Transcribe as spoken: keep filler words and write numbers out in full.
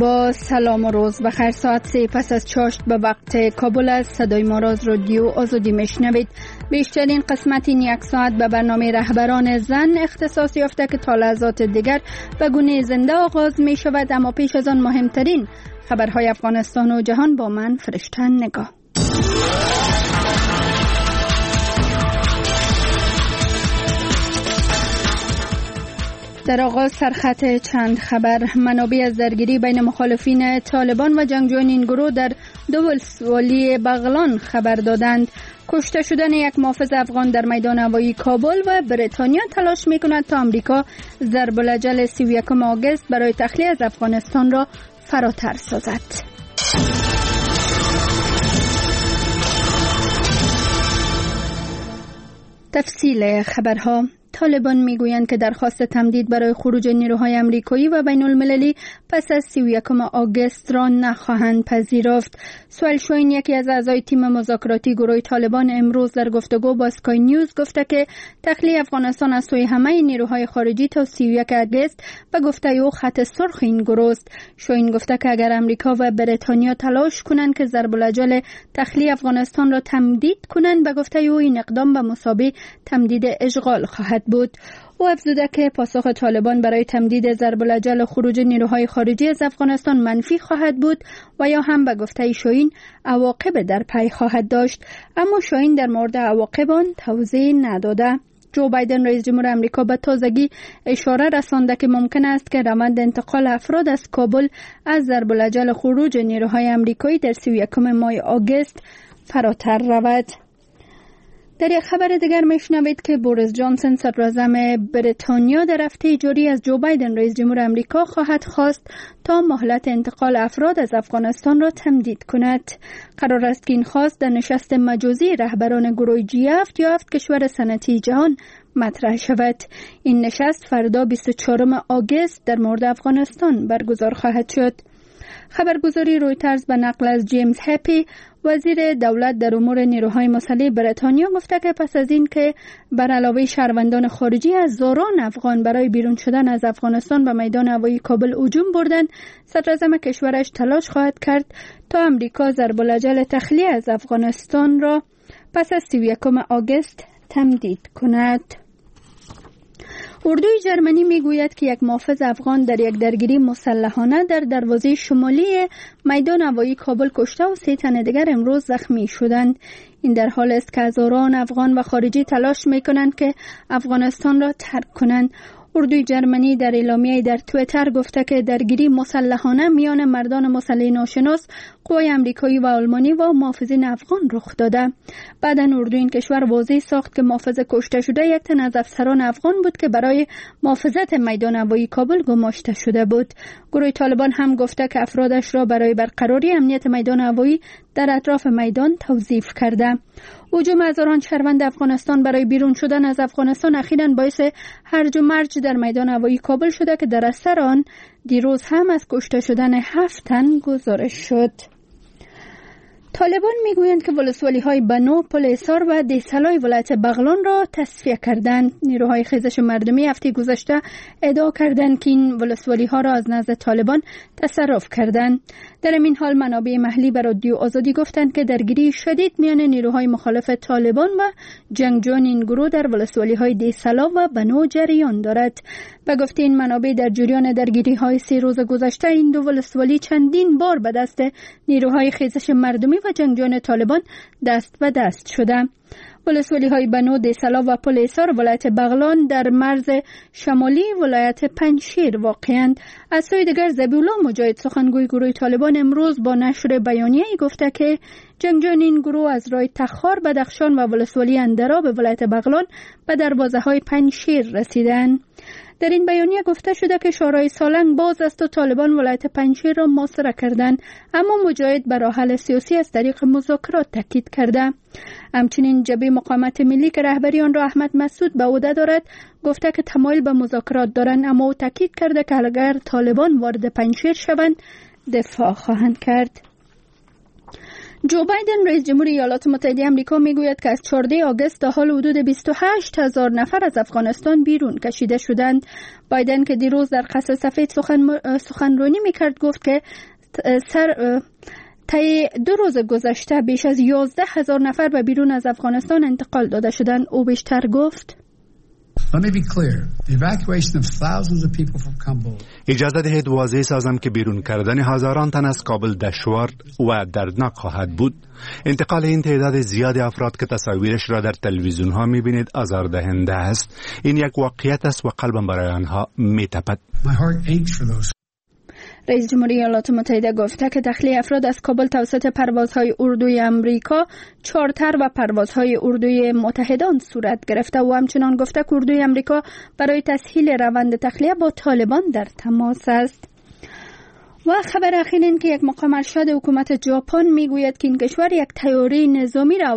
با سلام و روز بخیر. ساعت سه پس از چاشت به وقت کابل است. صدای ما را از رادیو آزادی میشنوید. بیشترین قسمت این یک ساعت به برنامه رهبران زن اختصاص یافته که تا لحظات دیگر به گونه زنده آغاز می شود. اما پیش از آن مهمترین خبرهای افغانستان و جهان با من فرشته نگاه. در آغاز سرخط چند خبر. منابع از درگیری بین مخالفین طالبان و جنگجویان این گروه در دو ولسوالی بغلان خبر دادند. کشته شدن یک محافظ افغان در میدان هوایی کابل و بریتانیا تلاش می‌کند تا آمریکا ضرب الاجل سی و یکم آگوست برای تخلیه از افغانستان را فراتر سازد. تفصیل خبرها. طالبان میگویند که درخواست تمدید برای خروج نیروهای آمریکایی و بین المللی پس از سی و یکم آگوست را نخواهند پذیرفت. سوال شوین، یکی از اعضای تیم مذاکراتی گروه طالبان، امروز در گفتگو با اسکای نیوز گفته که تخلیه افغانستان از سوی همه نیروهای خارجی تا سی و یک آگوست به گفته او خط سرخ این گروه است. شوین گفته که اگر امریکا و بریتانیا تلاش کنند که ضرب الاجل تخلیه افغانستان را تمدید کنند، به گفته او این اقدام به مثابه تمدید اشغال خواهد بود. او افزوده که پاسخ طالبان برای تمدید ضرب الاجل خروج نیروهای خارجی از افغانستان منفی خواهد بود و یا هم به گفته شاهین عواقب در پی خواهد داشت. اما شاهین در مورد عواقب آن توضیح نداده. جو بایدن رئیس جمهور آمریکا به تازگی اشاره رسانده که ممکن است که روند انتقال افراد از کابل از ضرب الاجل خروج نیروهای آمریکایی در سی و یکم ماه آگوست فراتر رود. در یک خبر دیگر میشنوید که بوریس جانسون صدراعظم بریتانیا در هفته جاری از جو بایدن رئیس جمهور آمریکا خواهد خواست تا مهلت انتقال افراد از افغانستان را تمدید کند. قرار است که این خواست در نشست مجازی رهبران گروه جی هفت یا هفت کشور صنعتی جهان مطرح شود. این نشست فردا بیست و چهارم آگوست در مورد افغانستان برگزار خواهد شد. خبرگزاری رویترز به نقل از جیمز هپی، وزیر دولت در امور نیروهای مسلح بریتانیا، گفته که پس از این که بر علاوه شهروندان خارجی هزاران افغان برای بیرون شدن از افغانستان به میدان هوایی کابل هجوم بردند، صدراعظم کشورش تلاش خواهد کرد تا امریکا ضرب الاجل تخلیه از افغانستان را پس از سی و یکم آگوست تمدید کند. اردوی جرمنی میگوید که یک محافظ افغان در یک درگیری مسلحانه در دروازه شمالی میدان هوایی کابل کشته و سه تن دیگر امروز زخمی شدند. این در حال است که هزاران افغان و خارجی تلاش میکنند که افغانستان را ترک کنند. اردوی جرمنی در اعلامیه‌ای در توییتر گفته که درگیری مسلحانه میان مردان مسلح ناشناس، قوای آمریکایی و آلمانی و محافظین افغان رخ داده. بعداً اردوی این کشور واضح ساخت که محافظ کشته شده یک تن از افسران افغان بود که برای محافظت میدان هوایی کابل گماشته شده بود. گروه طالبان هم گفته که افرادش را برای برقراری امنیت میدان هوایی در اطراف میدان توظیف کرده. هجوم هزاران شهروند افغانستان برای بیرون شدن از افغانستان اخیراً باعث هرج و مرج در میدان هوایی کابل شده که در اثر آن دیروز هم از کشته شدن هفت تن گزارش شد. طالبان میگویند که ولسوالی های بنو، پل ایثار و دیسلای ولایت بغلان را تصفیه کردند. نیروهای خیزش مردمی هفته گذشته ادعا کردند که این ولسوالی ها را از نزد طالبان تصرف کردند. در این حال منابع محلی به رادیو آزادی گفتند که درگیری شدید میان نیروهای مخالف طالبان و جنگجویان این گروه در ولسوالی های دیسلا و بنو جریان دارد. به گفته این منابع در جریان درگیری های سه روز گذشته این دو ولسوالی چندین بار به دست نیروهای خیزش مردمی و جنگجویان طالبان دست به دست شده. ولسوالی های بنو، دیسلا و پل ایثار ولایت بغلان در مرز شمالی ولایت پنجشیر واقعاند. از سوی دیگر ذبیح الله مجاهد، سخنگوی گروه طالبان، امروز با نشر بیانیه‌ای گفته که جنگجویان این گروه از راه تخار، بدخشان و ولسوالی اندراب ولایت بغلان به دروازه های پنجشیر رسیدند. در این بیانیه گفته شده که شورای سالنگ باز است و طالبان ولایت پنجشیر را محاصره کردند، اما مجاهد بر راه حل سیاسی از طریق مذاکرات تاکید کرده. همچنین جبهه مقاومت ملی که رهبری آن را احمد مسعود به عهده دارد گفته که تمایل به مذاکرات دارند، اما او تاکید کرده که اگر طالبان وارد پنجشیر شوند دفاع خواهند کرد. جو بایدن رئیس جمهور ایالات متحده آمریکا میگوید که از چهاردهم آگوست تا حال حدود بیست و هشت هزار نفر از افغانستان بیرون کشیده شدند. بایدن که دیروز در قصر سفید سخن سخنرانی میکرد گفت که سر طی دو روز گذشته بیش از یازده هزار نفر به بیرون از افغانستان انتقال داده شدند. او بیشتر گفت: اجازه دهید واضح سازم که بیرون کردن هزاران تن از کابل دشوار و دردناک خواهد بود. انتقال این تعداد زیاد افراد که تصاویرش را در تلویزیون ها میبینید آزاردهنده است. این یک واقعیت است و قلبم برای آنها میتپد. رئیس جمهوری ایالات متحده گفته که تخلیه افراد از کابل توسط پروازهای اردوی امریکا، چارتر و پروازهای اردوی متحدان صورت گرفته و همچنان گفته که اردوی امریکا برای تسهیل روند تخلیه با طالبان در تماس است. و خبر اخیر این که یک مقام ارشد حکومت ژاپن میگوید که این کشور یک طیاره نظامی را